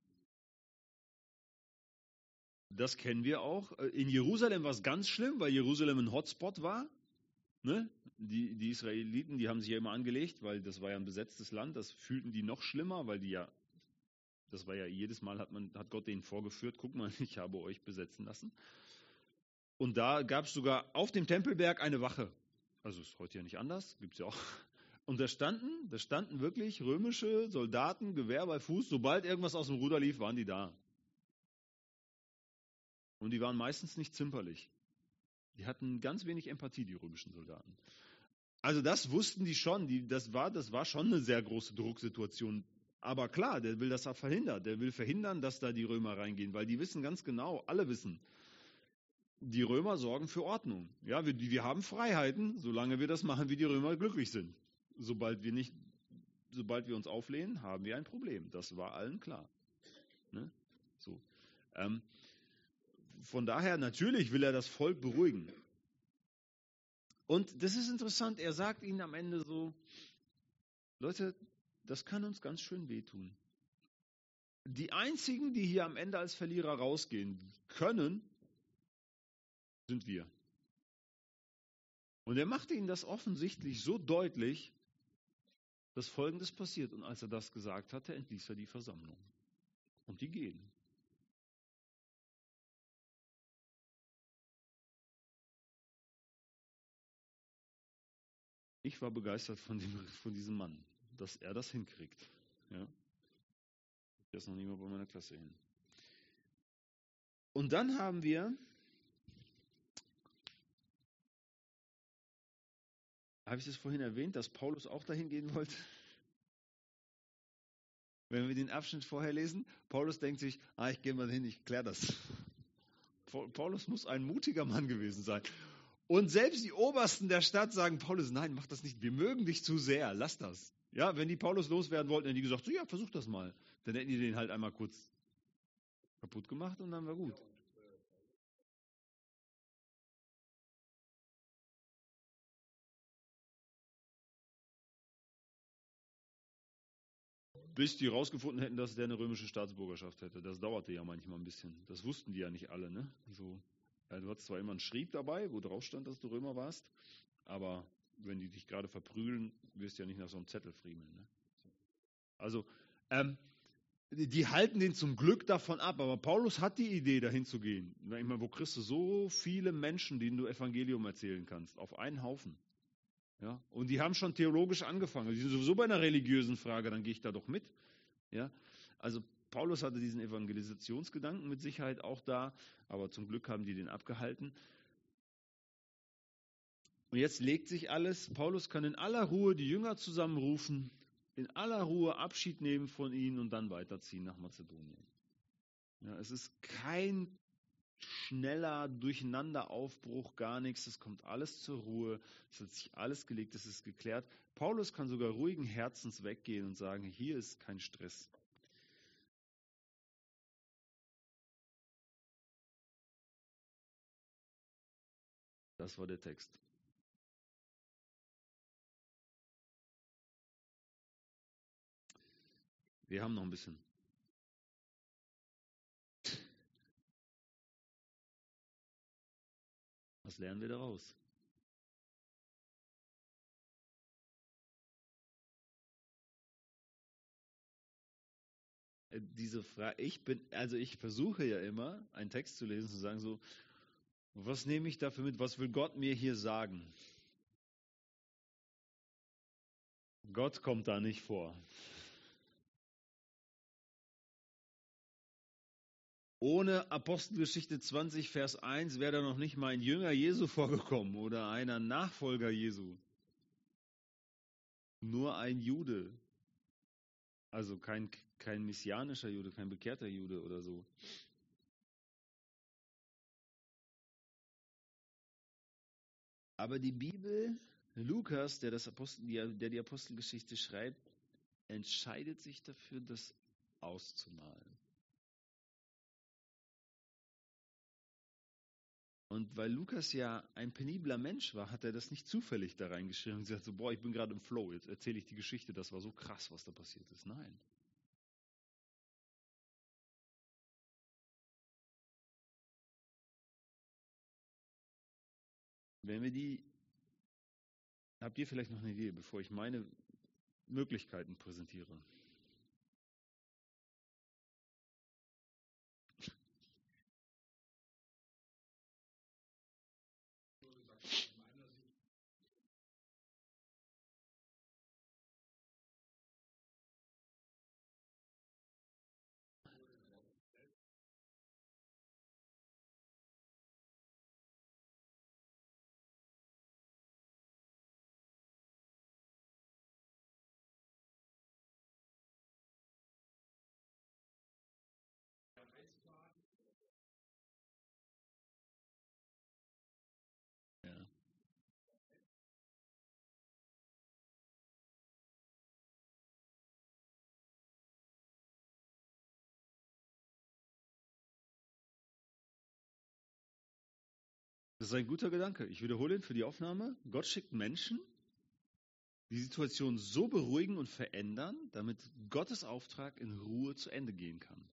S1: Das kennen wir auch. In Jerusalem war es ganz schlimm, weil Jerusalem ein Hotspot war. Ne? Die, die Israeliten, die haben sich ja immer angelegt, weil das war ja ein besetztes Land. Das fühlten die noch schlimmer, weil die ja, das war ja jedes Mal, hat, man, hat Gott denen vorgeführt, guck mal, ich habe euch besetzen lassen. Und da gab es sogar auf dem Tempelberg eine Wache. Also ist heute ja nicht anders, gibt es ja auch. Und da standen, da standen wirklich römische Soldaten, Gewehr bei Fuß. Sobald irgendwas aus dem Ruder lief, waren die da. Und die waren meistens nicht zimperlich. Die hatten ganz wenig Empathie, die römischen Soldaten. Also das wussten die schon. Die, das, war, das war schon eine sehr große Drucksituation. Aber klar, der will das auch verhindern. Der will verhindern, dass da die Römer reingehen. Weil die wissen ganz genau, alle wissen, die Römer sorgen für Ordnung. Ja, wir, wir haben Freiheiten, solange wir das machen, wie die Römer glücklich sind. Sobald wir, nicht, sobald wir uns auflehnen, haben wir ein Problem. Das war allen klar. Ne? So. Ähm, Von daher, natürlich will er das Volk beruhigen. Und das ist interessant, er sagt ihnen am Ende so, Leute, das kann uns ganz schön wehtun. Die einzigen, die hier am Ende als Verlierer rausgehen können, sind wir. Und er machte ihnen das offensichtlich so deutlich, dass Folgendes passiert. Und als er das gesagt hatte, entließ er die Versammlung. Und die gehen. Ich war begeistert von, dem, von diesem Mann, dass er das hinkriegt. Ja. Der ist noch niemand bei meiner Klasse hin. Und dann haben wir, habe ich das vorhin erwähnt, dass Paulus auch dahin gehen wollte? Wenn wir den Abschnitt vorher lesen, Paulus denkt sich, ah, ich gehe mal hin, ich kläre das. Paulus muss ein mutiger Mann gewesen sein. Und selbst die Obersten der Stadt sagen, Paulus, nein, mach das nicht, wir mögen dich zu sehr, lass das. Ja, wenn die Paulus loswerden wollten, hätten die gesagt, so, ja, versuch das mal. Dann hätten die den halt einmal kurz kaputt gemacht und dann war gut. Bis die rausgefunden hätten, dass der eine römische Staatsbürgerschaft hätte. Das dauerte ja manchmal ein bisschen. Das wussten die ja nicht alle. Ne? So, ja, du hattest zwar immer einen Schrieb dabei, wo drauf stand, dass du Römer warst, aber wenn die dich gerade verprügeln, wirst du ja nicht nach so einem Zettel friemeln. Ne? Also, ähm, die, die halten den zum Glück davon ab, aber Paulus hat die Idee, dahin zu gehen. Ich meine, wo kriegst du so viele Menschen, denen du Evangelium erzählen kannst? Auf einen Haufen. Ja, und die haben schon theologisch angefangen. Die sind sowieso bei einer religiösen Frage, dann gehe ich da doch mit. Ja, also Paulus hatte diesen Evangelisationsgedanken mit Sicherheit auch da, aber zum Glück haben die den abgehalten. Und jetzt legt sich alles. Paulus kann in aller Ruhe die Jünger zusammenrufen, in aller Ruhe Abschied nehmen von ihnen und dann weiterziehen nach Mazedonien. Ja, es ist kein schneller Durcheinanderaufbruch, gar nichts, es kommt alles zur Ruhe, es hat sich alles gelegt, es ist geklärt. Paulus kann sogar ruhigen Herzens weggehen und sagen, hier ist kein Stress. Das war der Text. Wir haben noch ein bisschen. Was lernen wir daraus? Diese Frage, ich bin, also ich versuche ja immer, einen Text zu lesen, zu sagen so, was nehme ich dafür mit, was will Gott mir hier sagen? Gott kommt da nicht vor. Ohne Apostelgeschichte zwanzig, Vers eins wäre da noch nicht mal ein Jünger Jesu vorgekommen oder einer Nachfolger Jesu. Nur ein Jude. Also kein, kein messianischer Jude, kein bekehrter Jude oder so. Aber die Bibel, Lukas, der, das Apostel, der die Apostelgeschichte schreibt, entscheidet sich dafür, das auszumalen. Und weil Lukas ja ein penibler Mensch war, hat er das nicht zufällig da reingeschrieben und gesagt so, boah, ich bin gerade im Flow, jetzt erzähle ich die Geschichte, das war so krass, was da passiert ist. Nein. Wenn wir die, habt ihr vielleicht noch eine Idee, bevor ich meine Möglichkeiten präsentiere? Ja. Das ist ein guter Gedanke. Ich wiederhole ihn für die Aufnahme. Gott schickt Menschen, die Situation so beruhigen und verändern, damit Gottes Auftrag in Ruhe zu Ende gehen kann.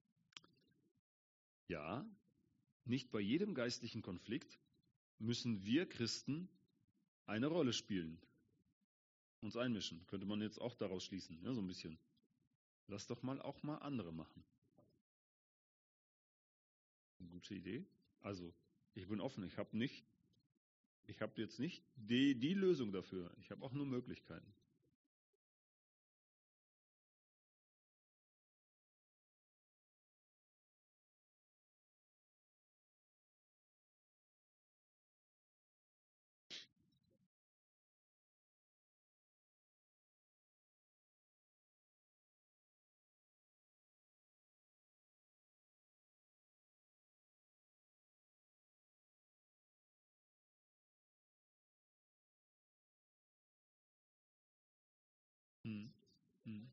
S1: Ja, nicht bei jedem geistlichen Konflikt müssen wir Christen eine Rolle spielen, uns einmischen. Könnte man jetzt auch daraus schließen, ja, so ein bisschen. Lass doch mal auch mal andere machen. Eine gute Idee. Also, ich bin offen, ich habe nicht Ich habe jetzt nicht die, die Lösung dafür. Ich habe auch nur Möglichkeiten. Hm. Hm.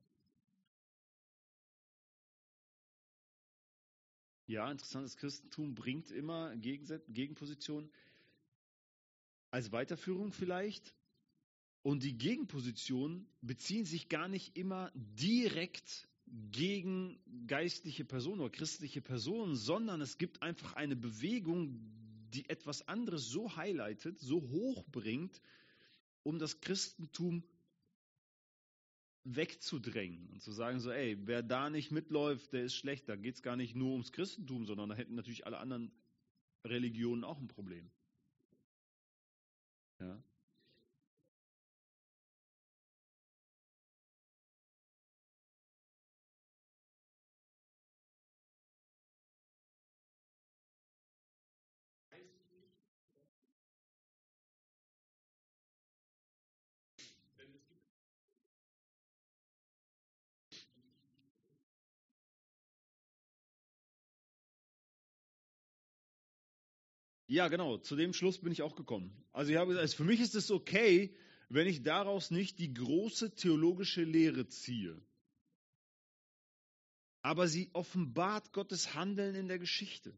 S1: Ja, interessantes Christentum bringt immer Gegensä- Gegenpositionen als Weiterführung vielleicht. Und die Gegenpositionen beziehen sich gar nicht immer direkt gegen geistliche Personen oder christliche Personen, sondern es gibt einfach eine Bewegung, die etwas anderes so highlightet, so hochbringt, um das Christentum wegzudrängen und zu sagen, so, ey, wer da nicht mitläuft, der ist schlecht. Da geht es gar nicht nur ums Christentum, sondern da hätten natürlich alle anderen Religionen auch ein Problem. Ja. Ja, genau, zu dem Schluss bin ich auch gekommen. Also ich habe gesagt, also für mich ist es okay, wenn ich daraus nicht die große theologische Lehre ziehe. Aber sie offenbart Gottes Handeln in der Geschichte.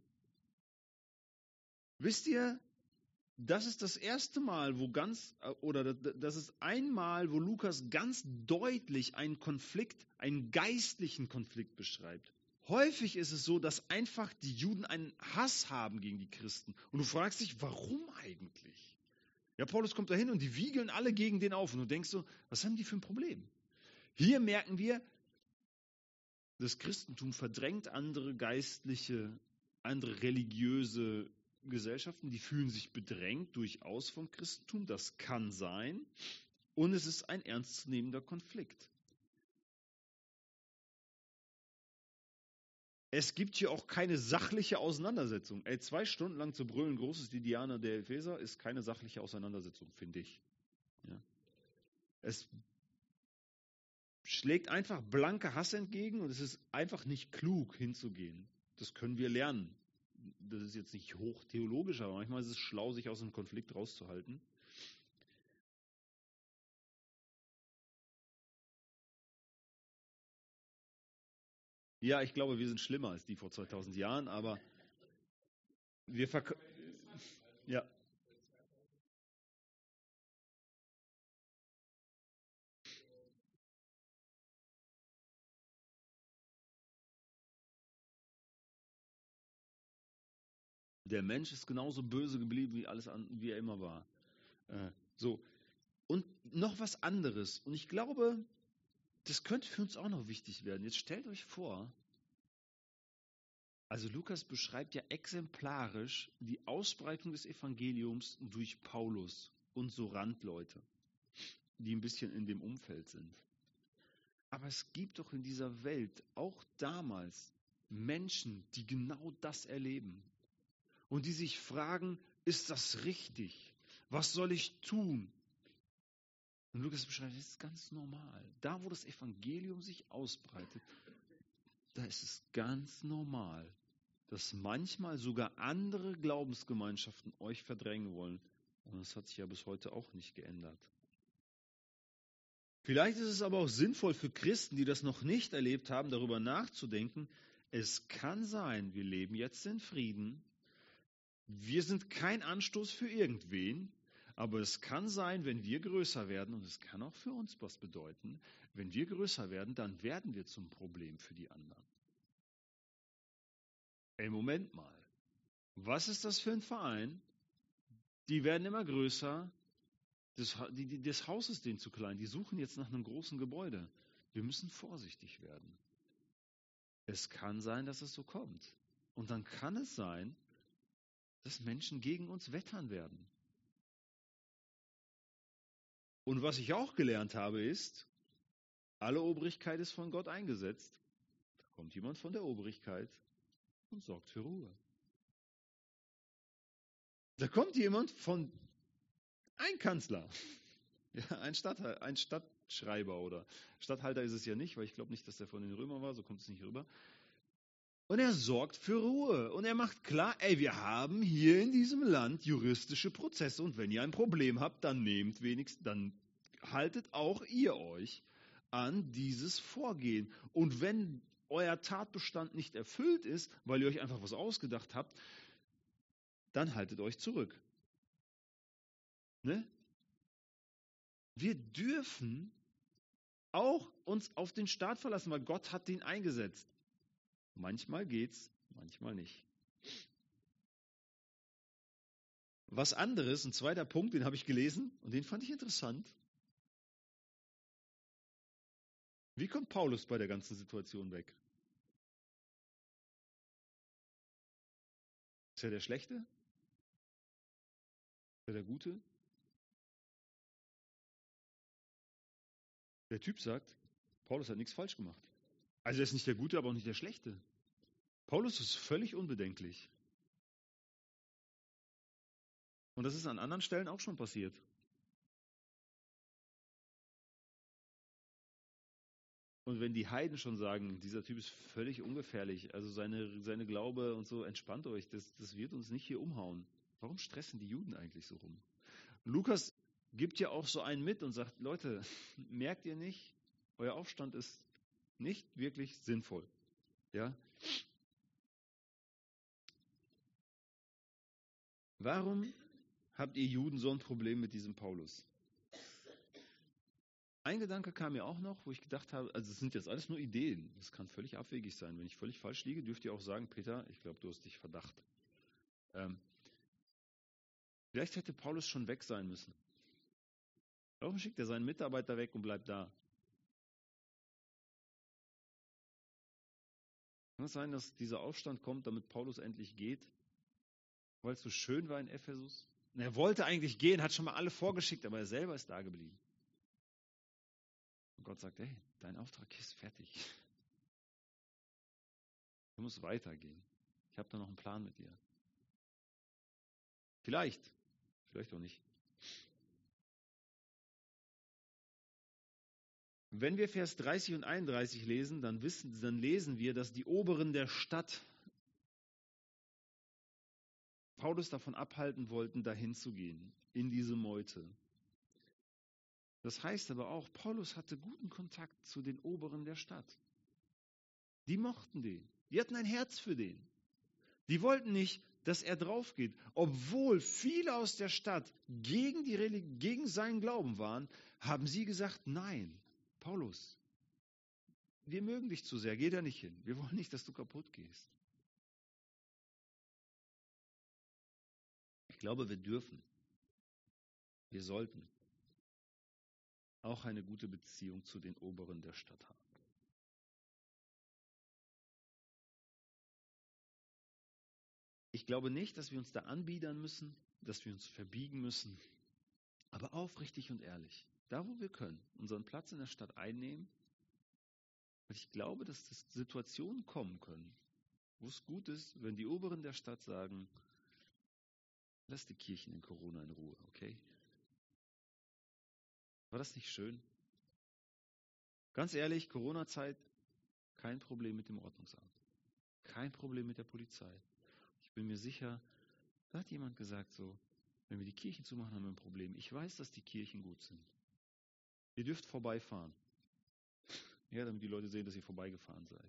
S1: Wisst ihr, das ist das erste Mal, wo ganz, oder das ist einmal, wo Lukas ganz deutlich einen Konflikt, einen geistlichen Konflikt beschreibt. Häufig ist es so, dass einfach die Juden einen Hass haben gegen die Christen. Und du fragst dich, warum eigentlich? Ja, Paulus kommt dahin und die wiegeln alle gegen den auf. Und du denkst so, was haben die für ein Problem? Hier merken wir, das Christentum verdrängt andere geistliche, andere religiöse Gesellschaften, die fühlen sich bedrängt durchaus vom Christentum. Das kann sein. Und es ist ein ernstzunehmender Konflikt. Es gibt hier auch keine sachliche Auseinandersetzung. Ey, zwei Stunden lang zu brüllen, groß ist die Diana der Epheser, ist keine sachliche Auseinandersetzung, finde ich. Ja. Es schlägt einfach blanke Hass entgegen und es ist einfach nicht klug hinzugehen. Das können wir lernen. Das ist jetzt nicht hochtheologisch, aber manchmal ist es schlau, sich aus einem Konflikt rauszuhalten. Ja, ich glaube, wir sind schlimmer als die vor zweitausend Jahren, aber wir verk ja. Der Mensch ist genauso böse geblieben wie alles an, wie er immer war. Äh, so. Und noch was anderes. Und ich glaube, das könnte für uns auch noch wichtig werden. Jetzt stellt euch vor, also Lukas beschreibt ja exemplarisch die Ausbreitung des Evangeliums durch Paulus und so Randleute, die ein bisschen in dem Umfeld sind. Aber es gibt doch in dieser Welt auch damals Menschen, die genau das erleben und die sich fragen, ist das richtig? Was soll ich tun? Und Lukas beschreibt, das ist ganz normal. Da, wo das Evangelium sich ausbreitet, da ist es ganz normal, dass manchmal sogar andere Glaubensgemeinschaften euch verdrängen wollen. Und das hat sich ja bis heute auch nicht geändert. Vielleicht ist es aber auch sinnvoll für Christen, die das noch nicht erlebt haben, darüber nachzudenken. Es kann sein, wir leben jetzt in Frieden. Wir sind kein Anstoß für irgendwen. Aber es kann sein, wenn wir größer werden, und es kann auch für uns was bedeuten, wenn wir größer werden, dann werden wir zum Problem für die anderen. Ey, Moment mal. Was ist das für ein Verein? Die werden immer größer. Das, die, die, das Haus ist denen zu klein. Die suchen jetzt nach einem großen Gebäude. Wir müssen vorsichtig werden. Es kann sein, dass es so kommt. Und dann kann es sein, dass Menschen gegen uns wettern werden. Und was ich auch gelernt habe, ist, alle Obrigkeit ist von Gott eingesetzt. Da kommt jemand von der Obrigkeit und sorgt für Ruhe. Da kommt jemand von, ein Kanzler, ja, ein, Stadthalter, ein Stadtschreiber oder Statthalter ist es ja nicht, weil ich glaube nicht, dass der von den Römern war, so kommt es nicht rüber. Und er sorgt für Ruhe und er macht klar, ey, wir haben hier in diesem Land juristische Prozesse und wenn ihr ein Problem habt, dann nehmt wenigstens, dann haltet auch ihr euch an dieses Vorgehen. Und wenn euer Tatbestand nicht erfüllt ist, weil ihr euch einfach was ausgedacht habt, dann haltet euch zurück. Ne? Wir dürfen auch uns auf den Staat verlassen, weil Gott hat den eingesetzt. Manchmal geht's, manchmal nicht. Was anderes, ein zweiter Punkt, den habe ich gelesen und den fand ich interessant. Wie kommt Paulus bei der ganzen Situation weg? Ist er der Schlechte? Ist er der Gute? Der Typ sagt, Paulus hat nichts falsch gemacht. Also er ist nicht der Gute, aber auch nicht der Schlechte. Paulus ist völlig unbedenklich. Und das ist an anderen Stellen auch schon passiert. Und wenn die Heiden schon sagen, dieser Typ ist völlig ungefährlich, also seine, seine Glaube und so, entspannt euch, das, das wird uns nicht hier umhauen. Warum stressen die Juden eigentlich so rum? Lukas gibt ja auch so einen mit und sagt, Leute, merkt ihr nicht, euer Aufstand ist nicht wirklich sinnvoll. Ja? Warum habt ihr Juden so ein Problem mit diesem Paulus? Ein Gedanke kam mir auch noch, wo ich gedacht habe, also es sind jetzt alles nur Ideen, das kann völlig abwegig sein. Wenn ich völlig falsch liege, dürft ihr auch sagen, Peter, ich glaube, du hast dich Verdacht. Ähm, vielleicht hätte Paulus schon weg sein müssen. Warum schickt er seinen Mitarbeiter weg und bleibt da? Kann es sein, dass dieser Aufstand kommt, damit Paulus endlich geht? Weil es so schön war in Ephesus? Und er wollte eigentlich gehen, hat schon mal alle vorgeschickt, aber er selber ist da geblieben. Und Gott sagt, hey, dein Auftrag ist fertig. Du musst weitergehen. Ich habe da noch einen Plan mit dir. Vielleicht, vielleicht auch nicht. Wenn wir Vers dreißig und einunddreißig lesen, dann, wissen, dann lesen wir, dass die Oberen der Stadt Paulus davon abhalten wollten, dahin zu gehen, in diese Meute. Das heißt aber auch, Paulus hatte guten Kontakt zu den Oberen der Stadt. Die mochten den. Die hatten ein Herz für den. Die wollten nicht, dass er drauf geht. Obwohl viele aus der Stadt gegen, die Religi- gegen seinen Glauben waren, haben sie gesagt, nein, Paulus, wir mögen dich zu sehr, geh da nicht hin. Wir wollen nicht, dass du kaputt gehst. Ich glaube, wir dürfen, wir sollten auch eine gute Beziehung zu den Oberen der Stadt haben. Ich glaube nicht, dass wir uns da anbiedern müssen, dass wir uns verbiegen müssen, aber aufrichtig und ehrlich, da wo wir können, unseren Platz in der Stadt einnehmen. Und ich glaube, dass das Situationen kommen können, wo es gut ist, wenn die Oberen der Stadt sagen, lass die Kirchen in Corona in Ruhe, okay? War das nicht schön? Ganz ehrlich, Corona-Zeit, kein Problem mit dem Ordnungsamt. Kein Problem mit der Polizei. Ich bin mir sicher, da hat jemand gesagt so, wenn wir die Kirchen zumachen, haben wir ein Problem. Ich weiß, dass die Kirchen gut sind. Ihr dürft vorbeifahren. Ja, damit die Leute sehen, dass ihr vorbeigefahren seid.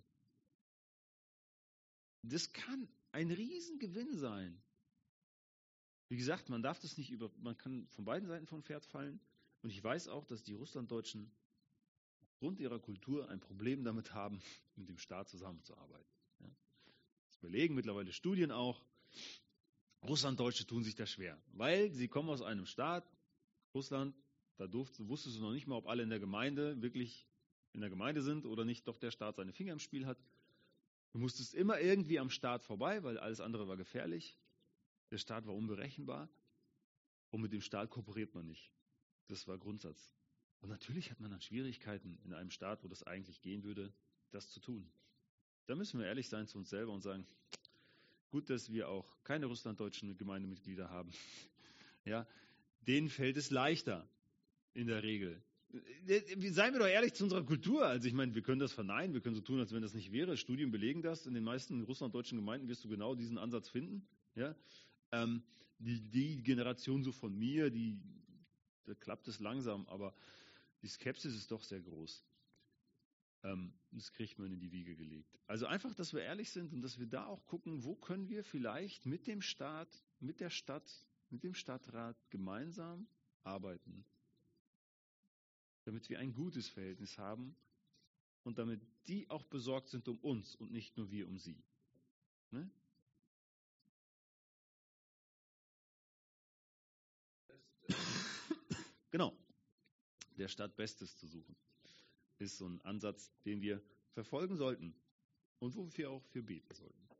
S1: Das kann ein Riesengewinn sein. Wie gesagt, man darf das nicht über, man kann von beiden Seiten vom Pferd fallen. Und ich weiß auch, dass die Russlanddeutschen aufgrund ihrer Kultur ein Problem damit haben, mit dem Staat zusammenzuarbeiten. Ja. Das belegen mittlerweile Studien auch. Russlanddeutsche tun sich da schwer, weil sie kommen aus einem Staat, Russland, da durfte, wusstest du noch nicht mal, ob alle in der Gemeinde wirklich in der Gemeinde sind oder nicht doch der Staat seine Finger im Spiel hat. Du musstest immer irgendwie am Staat vorbei, weil alles andere war gefährlich. Der Staat war unberechenbar und mit dem Staat kooperiert man nicht. Das war Grundsatz. Und natürlich hat man dann Schwierigkeiten in einem Staat, wo das eigentlich gehen würde, das zu tun. Da müssen wir ehrlich sein zu uns selber und sagen, gut, dass wir auch keine russlanddeutschen Gemeindemitglieder haben. Ja, denen fällt es leichter in der Regel. Seien wir doch ehrlich zu unserer Kultur. Also ich meine, wir können das verneinen, wir können so tun, als wenn das nicht wäre. Studien belegen das. In den meisten russlanddeutschen Gemeinden wirst du genau diesen Ansatz finden. Ja? Ähm, die, die Generation so von mir, die, da klappt es langsam, aber die Skepsis ist doch sehr groß. Ähm, das kriegt man in die Wiege gelegt. Also einfach, dass wir ehrlich sind und dass wir da auch gucken, wo können wir vielleicht mit dem Staat, mit der Stadt, mit dem Stadtrat gemeinsam arbeiten, damit wir ein gutes Verhältnis haben und damit die auch besorgt sind um uns und nicht nur wir um sie. Ne? Genau, der Stadt Bestes zu suchen, ist so ein Ansatz, den wir verfolgen sollten und wofür wir auch für beten sollten.